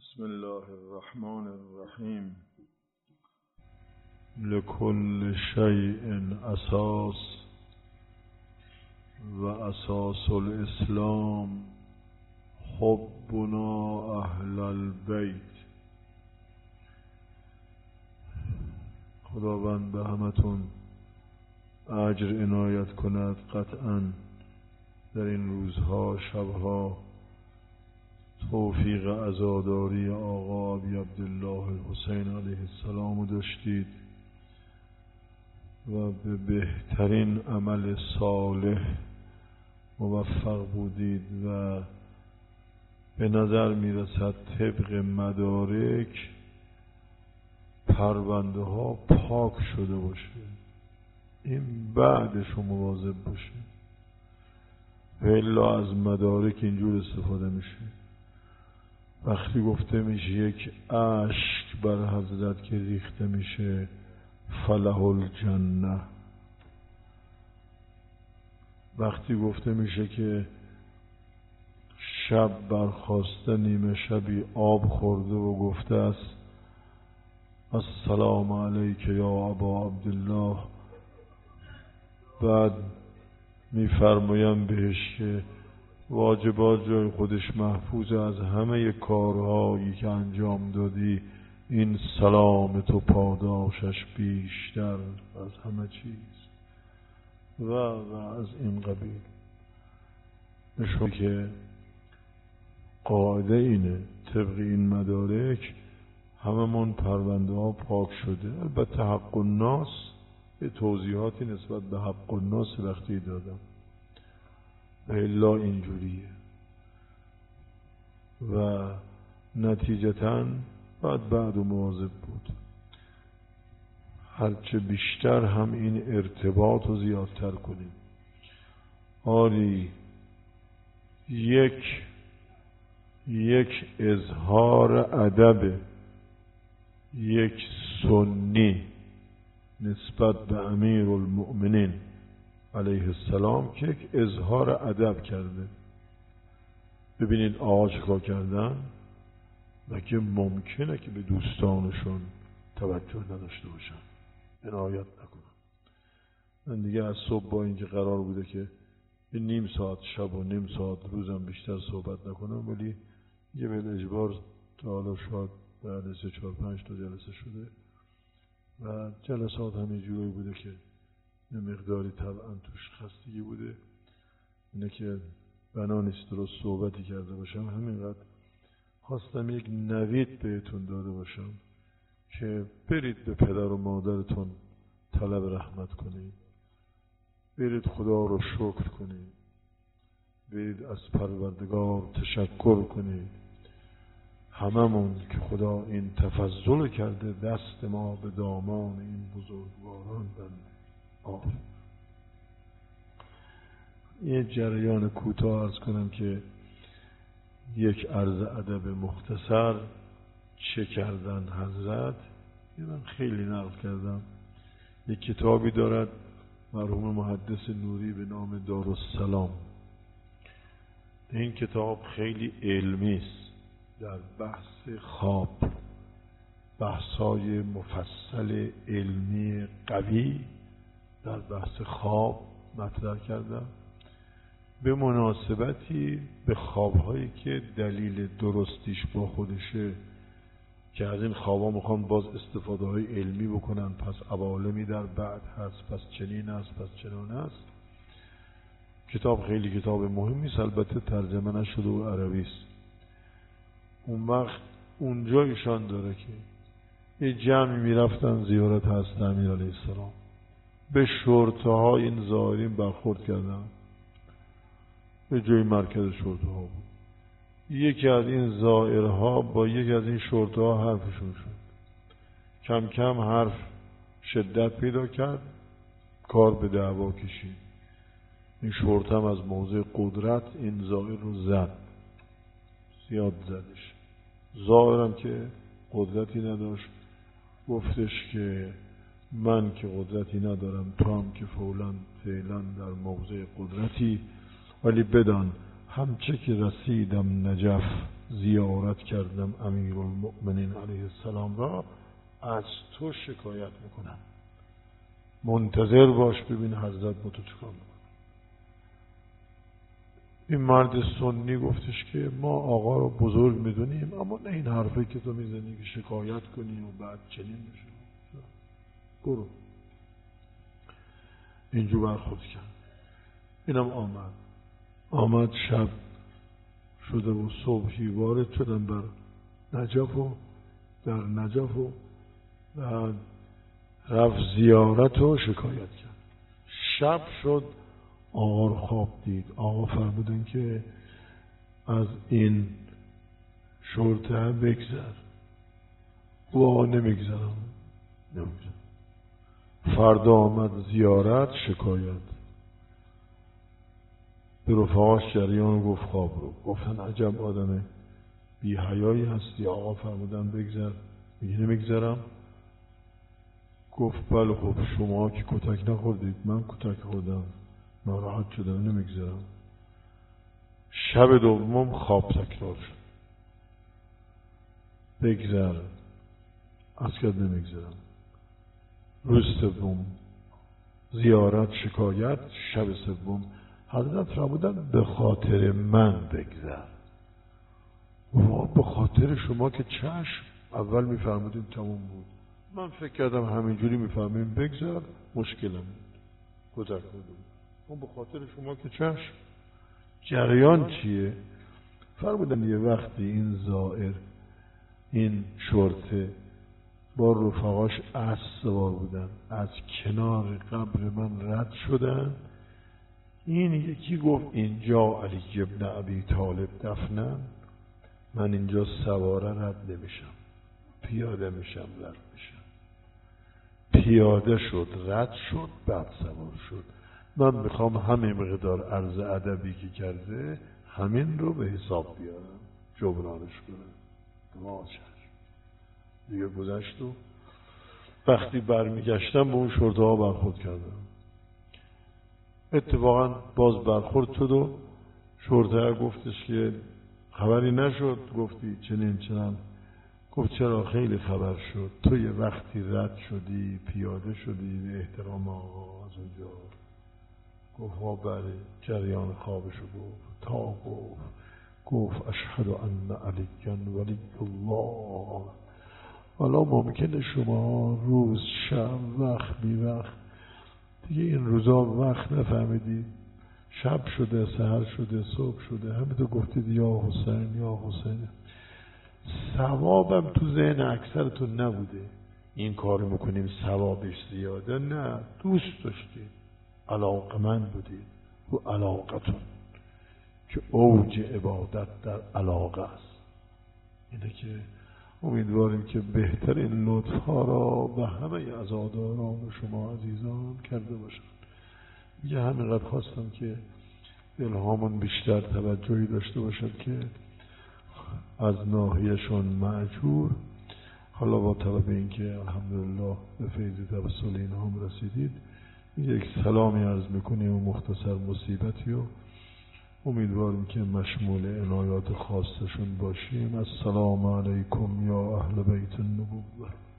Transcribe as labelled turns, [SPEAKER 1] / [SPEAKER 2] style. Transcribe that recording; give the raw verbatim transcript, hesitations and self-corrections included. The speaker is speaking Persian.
[SPEAKER 1] بسم الله الرحمن الرحیم. لكل شيء اساس و اساس الاسلام حبنا اهل البیت. خداوند به همتون اجر عنایت کند. قطعاً در این روزها شبها توفیق عزاداری آقا ابی عبدالله الحسین علیه السلام داشتید و به بهترین عمل صالح موفق بودید و به نظر میرسد طبق مدارک پرونده ها پاک شده باشه. این بعدش مواظب باشه و الا از مدارک اینجور استفاده میشه. وقتی گفته میشه یک اشک بر حضرت که ریخته میشه فله الجنه، وقتی گفته میشه که شب برخاسته نیمه شبی آب خورده و گفته است السلام علیک یا ابا عبدالله، بعد میفرمایم بهش که واجبات جای خودش محفوظ، از همه کارهایی که انجام دادی این سلام تو پاداشش بیشتر از همه چیز و, و از این قبیل. نشون که قاعده اینه طبق این مدارک هممون پرونده ها پاک شده. البته حق الناس به توضیحاتی نسبت به حق الناس وقتی دادم و الا اینجوریه و نتیجتاً بعد بعد و مواظب بود. هرچه بیشتر هم این ارتباط رو زیادتر کنیم. آری یک یک اظهار ادب یک سنی نسبت به امیر المؤمنین علیه السلام که یک اظهار ادب کرده. ببینید آقا چه کار کردن و که ممکنه که به دوستانشون توجه نداشته باشن، عنایت نکنن. من دیگه از صبح با اینکه قرار بوده که به نیم ساعت شب و نیم ساعت روزم بیشتر صحبت نکنم، ولی یه به اجبار تا حالا شاید بعد سه چهار پنج تا جلسه شده و جلسات همین جوری بوده که یه مقداری طبعا توش خستگی بوده. اینه که بنا نیست درست صحبتی کرده باشم، همینقدر خواستم یک نوید بهتون داده باشم که برید به پدر و مادرتون طلب رحمت کنید، برید خدا رو شکر کنید، برید از پروردگار تشکر کنید. هممون که خدا این تفضل کرده دست ما به دامان این بزرگواران بنده. آه. یه جریان کوتاه عرض کنم که یک عرض ادب مختصر چه کردن حضرت. من خیلی نقل کردم. یک کتابی دارد مرحوم محدث نوری به نام دارالسلام. این کتاب خیلی علمی است، در بحث خواب بحثای مفصل علمی قوی در بحث خواب مطرح کردم به مناسبتی به خوابهایی که دلیل درستیش با خودشه که از این خوابها میخوان باز استفاده های علمی بکنن، پس عوالمی در بعد هست، پس چنین است، پس چنان است. کتاب خیلی کتاب مهمی است، البته ترجمه نشده و عربی است. اون وقت اونجا ایشان داره که یه جمعی میرفتن زیارت حضرت امیر علیه السلام، به شرطه ها این زائرین برخورد کردن. به جای مرکز شرطه ها بود. یکی از این زائرها با یکی از این شرطه ها حرفشون شد. کم کم حرف شدت پیدا کرد، کار به دعوا کشید. این شرطه هم از موضع قدرت این زائر رو زد، زیاد زدش. زائرم که قدرتی نداشت گفتش که من که قدرتی ندارم، تو هم که فعلا فعلا در موضع قدرتی، ولی بدان همچه که رسیدم نجف زیارت کردم امیرالمؤمنین علیه السلام را، از تو شکایت میکنم. منتظر باش ببین حضرت با تو چیکار میکنه. این مرد سنی گفتش که ما آقا رو بزرگ میدونیم، اما نه این حرفی که تو میزنی که شکایت کنی و بعد چنین بشه. برو. اینجور برخورد کرد. اینم آمد آمد شب شده و صبحی وارد شدن بر نجف و در نجف و بعد رفت زیارت و شکایت کرد. شب شد آقا رو خواب دید. آقا فرمودن که از این شرطه بگذر. او آقا نمیگذرم نمیگذرم. فردا آمد زیارت شکایت. به رفقاش جریان گفت خواب رو. گفتن عجب آدم بی حیایی هستی. آقا فرمودن بگذر. میگه نمیگذرم. گفت بله خب شما که کتک نخوردید، من کتک خوردم ناراحت شدم نمیگذرم. شب دوم خواب تکرار شد. بگذر. از کد نمیگذرم. روز سوم زیارت شکایت. شب سوم حضرت فرمودن به خاطر من بگذر. و به خاطر شما که چشم. اول میفرمودیم تموم بود. من فکر کردم همینجوری میفهمیم بگذر، مشکلم بود. کتک خوردم. اون به خاطر شما که چشم. جریان چیه؟ فرمودن یه وقتی این زائر این شرطه با رفقاش اسب سوار بودن، از کنار قبر من رد شدن. این یکی گفت اینجا علی ابن ابی طالب دفنن، من اینجا سواره رد نمیشم، پیاده میشم رد میشم. پیاده شد رد شد بعد سوار شد. من میخوام همین مقدار عرض ادبی که کرده همین رو به حساب بیارم، جبرانش کنم. ماچش دیگه گذشت و وقتی برمیگشتم به اون شرطه ها برخورد کردم. اتفاقا باز برخورد شد و شرطه گفتش که خبری نشد. گفتی چنین چنان. گفت چرا خیلی خبر شد. تو یه وقتی رد شدی پیاده شدی به احترام آقا از اونجا. گفت ها بله. جریان خوابشو گفت تا گفت گفت اشهد ان علی ولی الله. حالا ممکنه شما روز شب وقت بی وقت دیگه این روزا وقت نفهمیدید، شب شده سحر شده صبح شده همه تو گفتید یا حسین یا حسین. ثوابم تو ذهن اکثرتون نبوده این کارو میکنیم ثوابش زیاده. نه، دوست داشتید، علاقمند بودید و علاقتون که اوج عبادت در علاقه است. اینه که امیدواریم که بهترین لطف ها را به همه عزاداران شما عزیزان کرده باشند. یه همینقدر خواستم که الهامون بیشتر توجهی داشته باشد که از ناحیهشون مأجور. حالا با طلب این که الحمدلله به فیض توسل این هم رسیدید، یک سلامی عرض میکنیم و مختصر مصیبتی و امیدواریم که مشمول عنایات خاصشون باشیم. السلام علیکم یا اهل بیت النبوة.